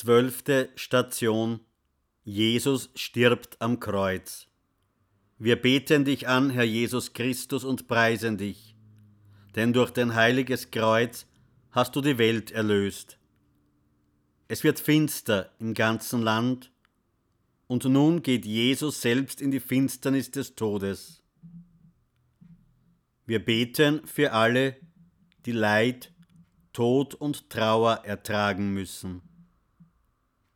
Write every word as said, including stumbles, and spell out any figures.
Zwölfte Station: Jesus stirbt am Kreuz. Wir beten dich an, Herr Jesus Christus, und preisen dich, denn durch dein heiliges Kreuz hast du die Welt erlöst. Es wird finster im ganzen Land, und nun geht Jesus selbst in die Finsternis des Todes. Wir beten für alle, die Leid, Tod und Trauer ertragen müssen.